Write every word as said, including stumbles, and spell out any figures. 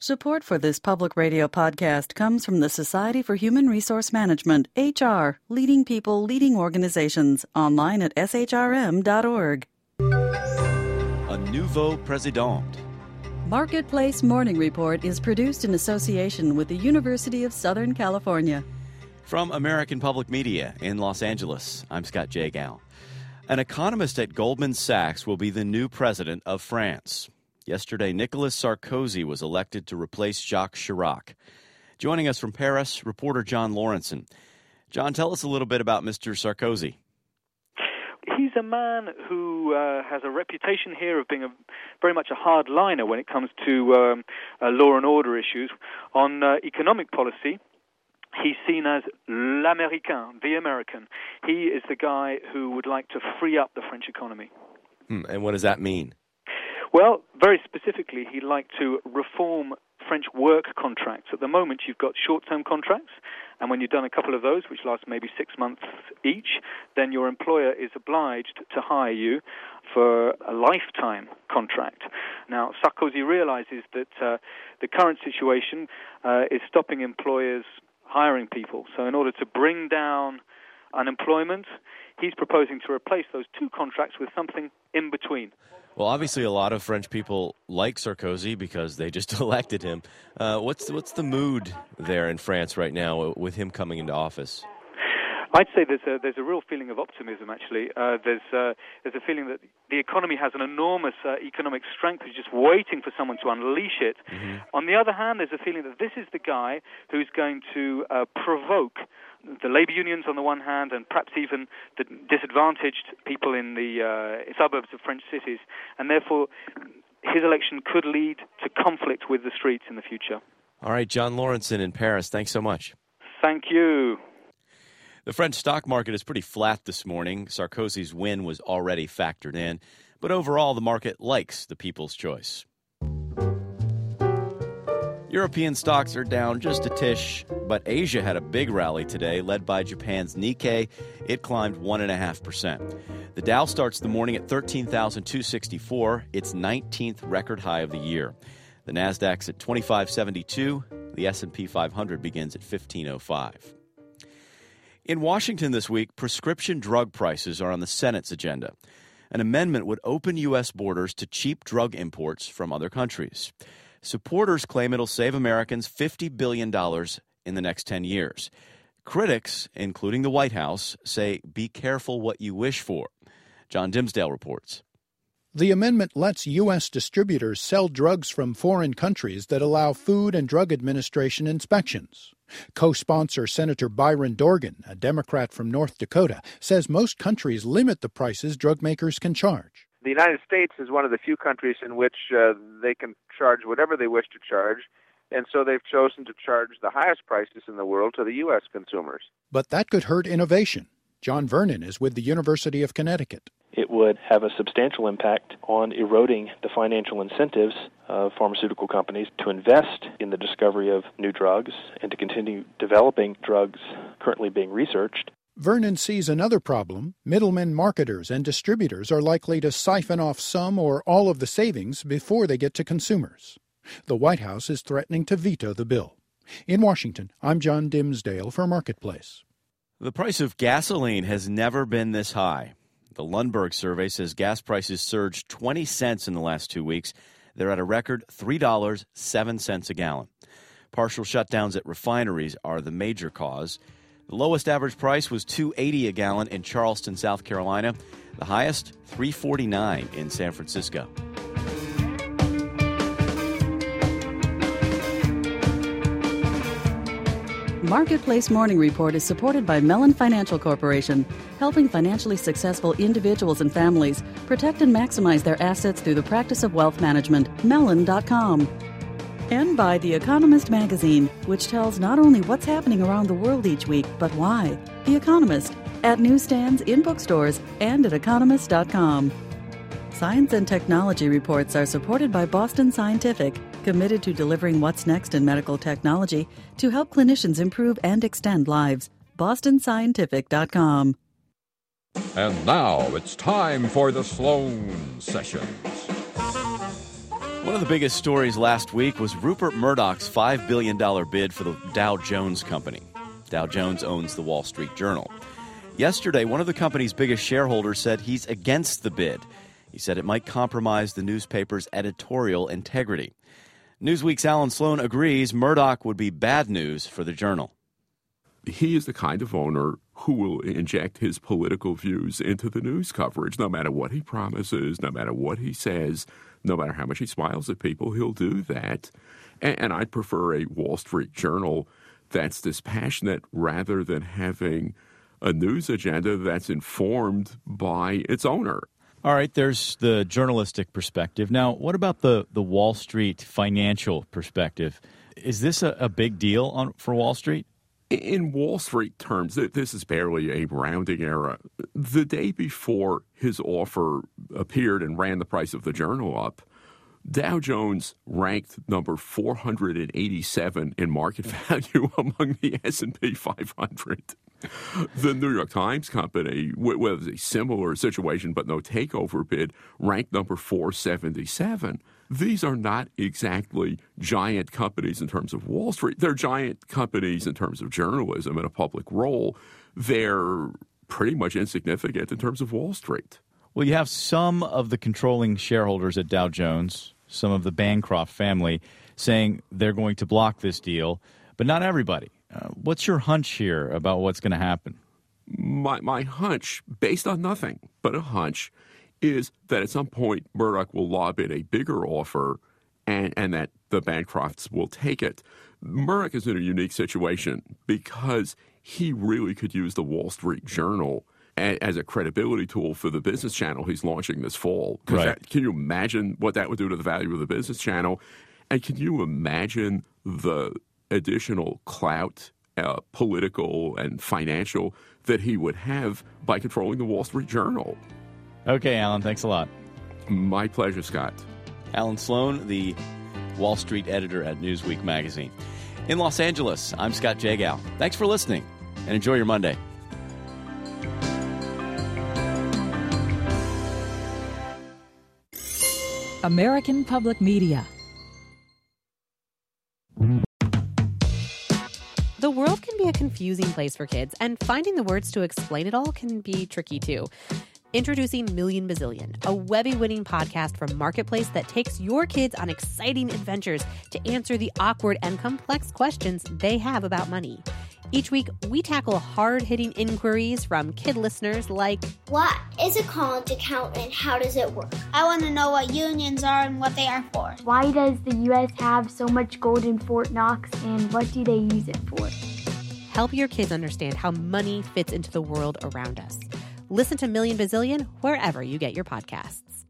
Support for this public radio podcast comes from the Society for Human Resource Management, H R, leading people, leading organizations, online at s h r m dot org. A nouveau président. Marketplace Morning Report is produced in association with the University of Southern California. From American Public Media in Los Angeles, I'm Scott Jagow. An economist at Goldman Sachs will be the new president of France. Yesterday, Nicolas Sarkozy was elected to replace Jacques Chirac. Joining us from Paris, reporter John Lawrenson. John, tell us a little bit about Mister Sarkozy. He's a man who uh, has a reputation here of being a, very much a hardliner when it comes to um, uh, law and order issues. On uh, economic policy, he's seen as l'Américain, the American. He is the guy who would like to free up the French economy. Hmm, and what does that mean? Well, very specifically, he'd like to reform French work contracts. At the moment, you've got short-term contracts, and when you've done a couple of those, which last maybe six months each, then your employer is obliged to hire you for a lifetime contract. Now, Sarkozy realizes that uh, the current situation uh, is stopping employers hiring people. So in order to bring down unemployment, he's proposing to replace those two contracts with something in between. Well, obviously, a lot of French people like Sarkozy because they just elected him. Uh, what's what's the mood there in France right now with him coming into office? I'd say there's a there's a real feeling of optimism. Actually, uh, there's uh, there's a feeling that the economy has an enormous uh, economic strength, who's just waiting for someone to unleash it. Mm-hmm. On the other hand, there's a feeling that this is the guy who's going to uh, provoke the labor unions on the one hand, and perhaps even the disadvantaged people in the uh, suburbs of French cities, and therefore his election could lead to conflict with the streets in the future. All right, John Lawrenson in Paris, thanks so much. Thank you. The French stock market is pretty flat this morning. Sarkozy's win was already factored in, but overall the market likes the people's choice. European stocks are down just a tish, but Asia had a big rally today, led by Japan's Nikkei. It climbed one point five percent. The Dow starts the morning at thirteen thousand two hundred sixty-four, its nineteenth record high of the year. The Nasdaq's at twenty-five seventy-two. The S and P five hundred begins at fifteen oh five. In Washington this week, prescription drug prices are on the Senate's agenda. An amendment would open U S borders to cheap drug imports from other countries. Supporters claim it'll save Americans fifty billion dollars in the next ten years. Critics, including the White House, say be careful what you wish for. John Dimsdale reports. The amendment lets U S distributors sell drugs from foreign countries that allow Food and Drug Administration inspections. Co-sponsor Senator Byron Dorgan, a Democrat from North Dakota, says most countries limit the prices drug makers can charge. The United States is one of the few countries in which uh, they can charge whatever they wish to charge, and so they've chosen to charge the highest prices in the world to the U S consumers. But that could hurt innovation. John Vernon is with the University of Connecticut. It would have a substantial impact on eroding the financial incentives of pharmaceutical companies to invest in the discovery of new drugs and to continue developing drugs currently being researched. Vernon sees another problem. Middlemen, marketers, and distributors are likely to siphon off some or all of the savings before they get to consumers. The White House is threatening to veto the bill. In Washington, I'm John Dimsdale for Marketplace. The price of gasoline has never been this high. The Lundberg survey says gas prices surged twenty cents in the last two weeks. They're at a record three dollars and seven cents a gallon. Partial shutdowns at refineries are the major cause. The lowest average price was two dollars and eighty cents a gallon in Charleston, South Carolina. The highest, three dollars and forty-nine cents in San Francisco. Marketplace Morning Report is supported by Mellon Financial Corporation, helping financially successful individuals and families protect and maximize their assets through the practice of wealth management. Mellon dot com. And by The Economist magazine, which tells not only what's happening around the world each week, but why. The Economist, at newsstands, in bookstores, and at economist dot com. Science and technology reports are supported by Boston Scientific, committed to delivering what's next in medical technology to help clinicians improve and extend lives. boston scientific dot com. And now it's time for the Sloan Sessions. One of the biggest stories last week was Rupert Murdoch's five billion dollars bid for the Dow Jones Company. Dow Jones owns the Wall Street Journal. Yesterday, one of the company's biggest shareholders said he's against the bid. He said it might compromise the newspaper's editorial integrity. Newsweek's Alan Sloan agrees Murdoch would be bad news for the Journal. He is the kind of owner who will inject his political views into the news coverage. No matter what he promises, no matter what he says, no matter how much he smiles at people, he'll do that. And, and I'd prefer a Wall Street Journal that's dispassionate rather than having a news agenda that's informed by its owner. All right, there's the journalistic perspective. Now, what about the, the Wall Street financial perspective? Is this a, a big deal on, for Wall Street? In Wall Street terms, this is barely a rounding error. The day before his offer appeared and ran the price of the Journal up, Dow Jones ranked number four hundred eighty-seven in market value among the S and P five hundred. The New York Times Company, with a similar situation but no takeover bid, ranked number four seventy-seven. These are not exactly giant companies in terms of Wall Street. They're giant companies in terms of journalism and a public role. They're pretty much insignificant in terms of Wall Street. Well, you have some of the controlling shareholders at Dow Jones, some of the Bancroft family, saying they're going to block this deal, but not everybody. Uh, what's your hunch here about what's going to happen? My, my hunch, based on nothing but a hunch, is that at some point Murdoch will lob in a bigger offer and, and that the Bancrofts will take it. Murdoch is in a unique situation because he really could use the Wall Street Journal a, as a credibility tool for the business channel he's launching this fall. Right. That, can you imagine what that would do to the value of the business channel? And can you imagine the additional clout, uh, political and financial, that he would have by controlling the Wall Street Journal? Okay, Alan, thanks a lot. My pleasure, Scott. Alan Sloan, the Wall Street editor at Newsweek magazine. In Los Angeles, I'm Scott Jagow. Thanks for listening, and enjoy your Monday. American Public Media. The world can be a confusing place for kids, and finding the words to explain it all can be tricky too. Introducing Million Bazillion, a Webby-winning podcast from Marketplace that takes your kids on exciting adventures to answer the awkward and complex questions they have about money. Each week, we tackle hard-hitting inquiries from kid listeners like, what is a college account and how does it work? I want to know what unions are and what they are for. Why does the U S have so much gold in Fort Knox and what do they use it for? Help your kids understand how money fits into the world around us. Listen to Million Bazillion wherever you get your podcasts.